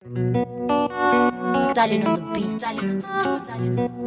Stalin on the beat. Stalin on the beat. Stalin on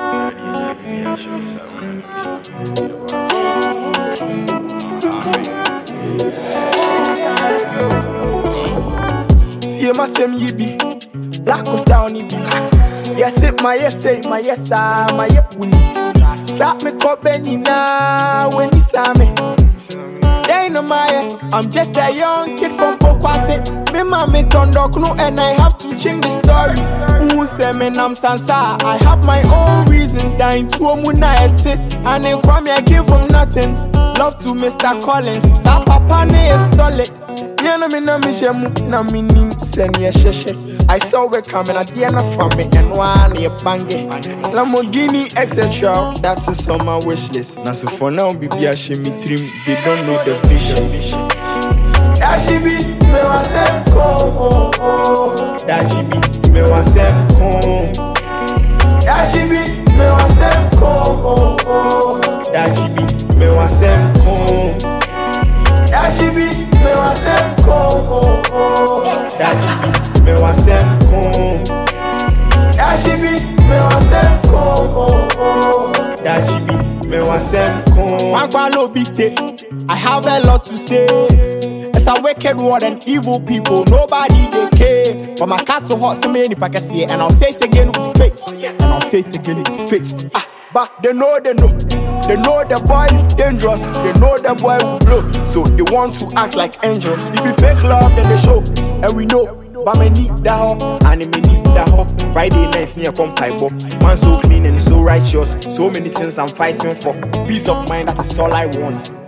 the beat. See my same yibi, black was down yibi. Yes it my yes say my yes my yep wuni. Sat me ko beni na when he saw me. They know I'm just a young kid from Pokwase. Me mama Tondokno and I have to change the story. Who say me nam sansa? I have my own reasons. I ain't too muna ete and then kwame I came from nothing. Love to Mr. Collins. Sa papa ne is solid. Yana me na me jemu na me nim seni sheshe. I saw we coming at the end of me and one ye bange. Lamborghini etc. That is on my wish list. Now so for now bibi a shimi trim. They don't know the vision. That she be me wa sem ko. That she be me wa sem ko. That she be me wa sem ko. That she be me wa sem ko. That she be me wa sem ko. That she be me wa sem ko. That she be me wa sem ko. That she be me wa sem ko. I have a lot to say. It's a wicked world and evil people. Nobody they care. But my cat so hot, so many pack see it. And I'll say it again with faith. And I'll say it again with faith. But they know. They know the boy is dangerous. They know the boy will blow. So they want to act like angels. It be fake love, then they show. And we know. But me need that hot, and me need that hot. Friday nights near come pipe up. Man so clean and so righteous. So many things I'm fighting for. Peace of mind, that is all I want.